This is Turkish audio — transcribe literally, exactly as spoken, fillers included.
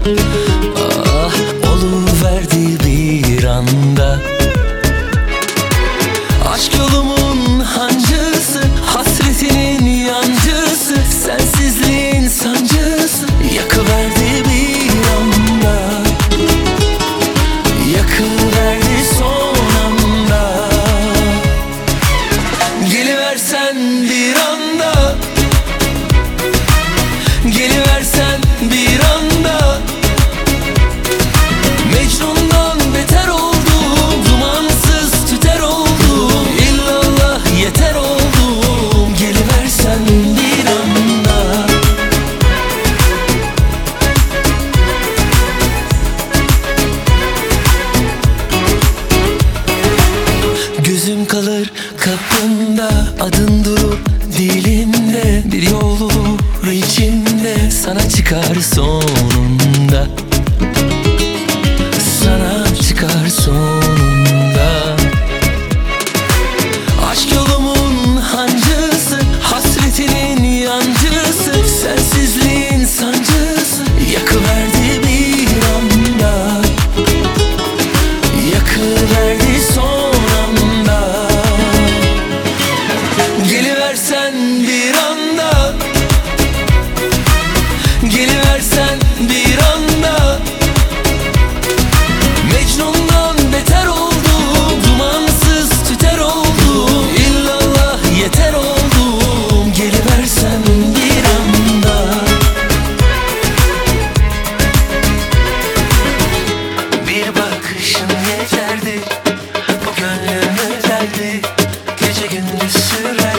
Ah, oluverdi bir anda. Aşk yolumun hancısı, hasretinin yancısı, sensizliğin sancısı yakıverdi bir anda. Yakıverdi son anda. Geliversen bir anda. Geliversen bir anda. Mecnun'dan beter oldum, dumansız tüter oldum. İllallah yeter oldum. Geliversen bir anda. Gözüm kalır kapında, adın durur dilimde. Bir yol olur içimde, sana çıkar sonunda. Sana çıkar sonunda. Aşk yolumun hancısı, hasretinin yancısı, sensizliğin sancısı yakıverdi bir anda. Yakıverdi son anda. Geliversen bir anda. Geliversen bir anda. Mecnun'dan beter oldum, dumansız tüter oldum. İllallah yeter oldum. Geliversen bir anda. Bir bakışın yeterdi, bu gönlümü deldi. Gece gündüz sürer.